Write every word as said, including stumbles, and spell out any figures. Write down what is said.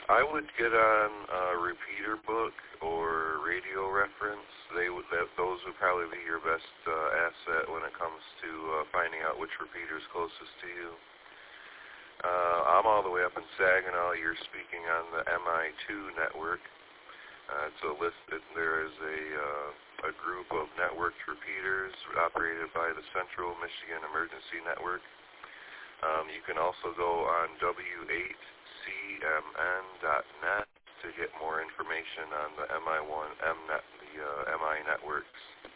I would get on a repeater book or radio reference. They would that, those would probably be your best uh, asset when it comes to uh, finding out which repeater is closest to you. Uh, I'm all the way up in Saginaw. You're speaking on the M I two network. Uh, it's a list. There is a uh, a group of networked repeaters operated by the Central Michigan Emergency Network. Um, you can also go on W eight C M N dot net to get more information on the M I one M net, the uh, M I networks.